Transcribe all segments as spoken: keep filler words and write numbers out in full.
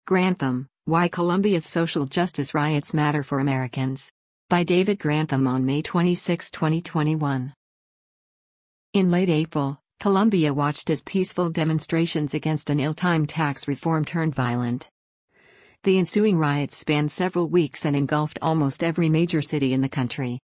Grantham, Why Colombia's Social Justice Riots Matter for Americans. By David Grantham on May twenty-sixth, twenty twenty-one. In late April, Colombia watched as peaceful demonstrations against an ill-timed tax reform turned violent. The ensuing riots spanned several weeks and engulfed almost every major city in the country.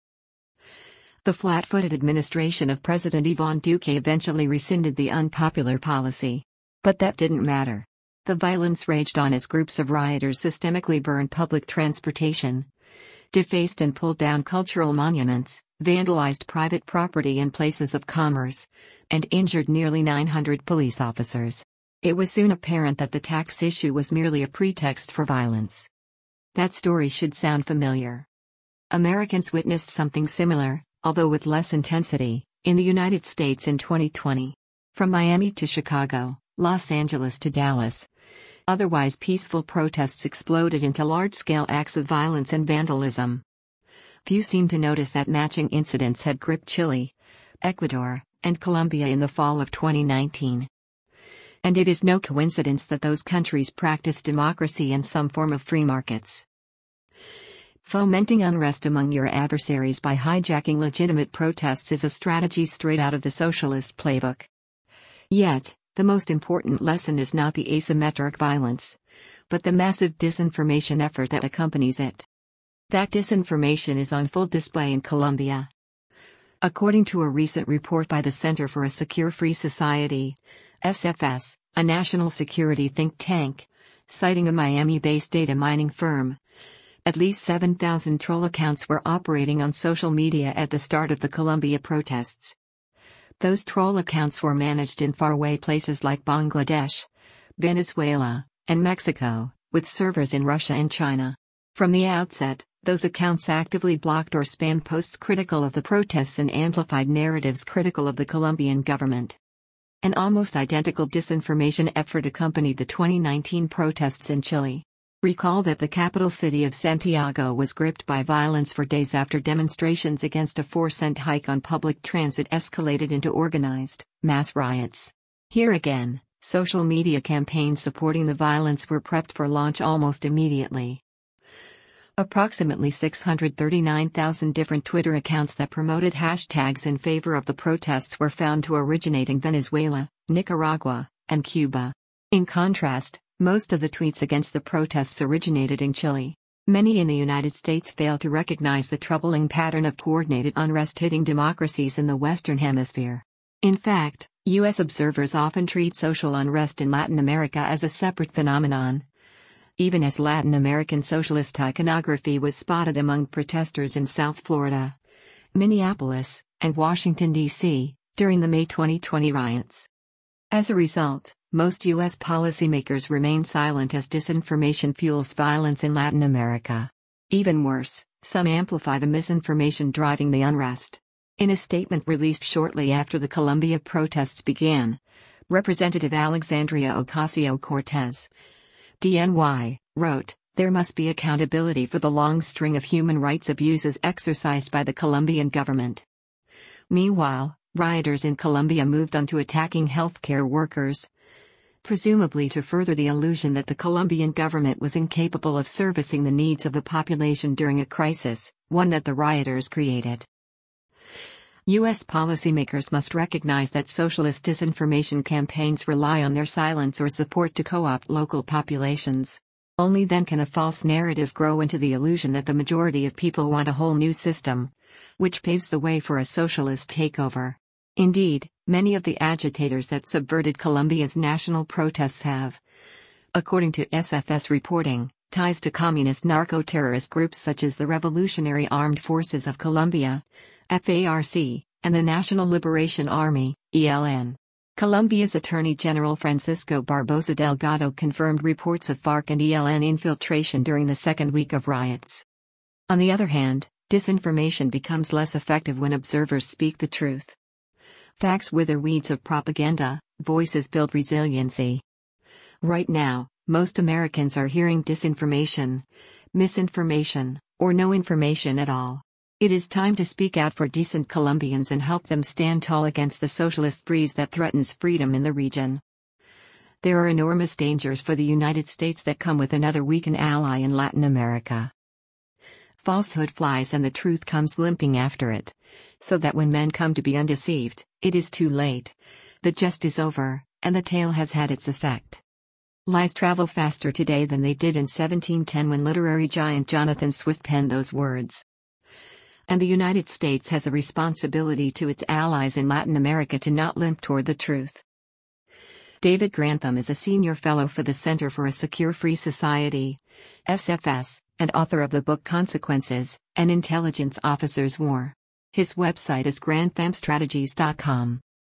The flat-footed administration of President Iván Duque eventually rescinded the unpopular policy. But that didn't matter. The violence raged on as groups of rioters systemically burned public transportation, defaced and pulled down cultural monuments, vandalized private property and places of commerce, and injured nearly nine hundred police officers. It was soon apparent that the tax issue was merely a pretext for violence. That story should sound familiar. Americans witnessed something similar, although with less intensity, in the United States in twenty twenty. From Miami to Chicago, Los Angeles to Dallas, otherwise peaceful protests exploded into large-scale acts of violence and vandalism. Few seemed to notice that matching incidents had gripped Chile, Ecuador, and Colombia in the fall of twenty nineteen. And it is no coincidence that those countries practice democracy and some form of free markets. Fomenting unrest among your adversaries by hijacking legitimate protests is a strategy straight out of the socialist playbook. Yet, the most important lesson is not the asymmetric violence, but the massive disinformation effort that accompanies it. That disinformation is on full display in Colombia. According to a recent report by the Center for a Secure Free Society, S F S, a national security think tank, citing a Miami-based data mining firm, at least seven thousand troll accounts were operating on social media at the start of the Colombia protests. Those troll accounts were managed in faraway places like Bangladesh, Venezuela, and Mexico, with servers in Russia and China. From the outset, those accounts actively blocked or spammed posts critical of the protests and amplified narratives critical of the Colombian government. An almost identical disinformation effort accompanied the twenty nineteen protests in Chile. Recall that the capital city of Santiago was gripped by violence for days after demonstrations against a four cent hike on public transit escalated into organized, mass riots. Here again, social media campaigns supporting the violence were prepped for launch almost immediately. Approximately six hundred thirty-nine thousand different Twitter accounts that promoted hashtags in favor of the protests were found to originate in Venezuela, Nicaragua, and Cuba. In contrast, most of the tweets against the protests originated in Chile. Many in the United States fail to recognize the troubling pattern of coordinated unrest hitting democracies in the Western Hemisphere. In fact, U S observers often treat social unrest in Latin America as a separate phenomenon. Even as Latin American socialist iconography was spotted among protesters in South Florida, Minneapolis, and Washington, D C, during the May twenty twenty riots. As a result, most U S policymakers remain silent as disinformation fuels violence in Latin America. Even worse, some amplify the misinformation driving the unrest. In a statement released shortly after the Colombia protests began, Representative Alexandria Ocasio-Cortez, D N Y, wrote, "There must be accountability for the long string of human rights abuses exercised by the Colombian government." Meanwhile, rioters in Colombia moved on to attacking healthcare workers, presumably to further the illusion that the Colombian government was incapable of servicing the needs of the population during a crisis, one that the rioters created. U S policymakers must recognize that socialist disinformation campaigns rely on their silence or support to co-opt local populations. Only then can a false narrative grow into the illusion that the majority of people want a whole new system, which paves the way for a socialist takeover. Indeed, many of the agitators that subverted Colombia's national protests have, according to S F S reporting, ties to communist narco-terrorist groups such as the Revolutionary Armed Forces of Colombia, F A R C, and the National Liberation Army, E L N. Colombia's Attorney General Francisco Barbosa Delgado confirmed reports of FARC and E L N infiltration during the second week of riots. On the other hand, disinformation becomes less effective when observers speak the truth. Facts wither weeds of propaganda, voices build resiliency. Right now, most Americans are hearing disinformation, misinformation, or no information at all. It is time to speak out for decent Colombians and help them stand tall against the socialist breeze that threatens freedom in the region. There are enormous dangers for the United States that come with another weakened ally in Latin America. Falsehood flies and the truth comes limping after it. So that when men come to be undeceived, it is too late. The jest is over, and the tale has had its effect. Lies travel faster today than they did in seventeen ten when literary giant Jonathan Swift penned those words. And the United States has a responsibility to its allies in Latin America to not limp toward the truth. David Grantham is a senior fellow for the Center for a Secure Free Society, S F S, and author of the book Consequences: An Intelligence Officer's War. His website is granthamstrategies dot com.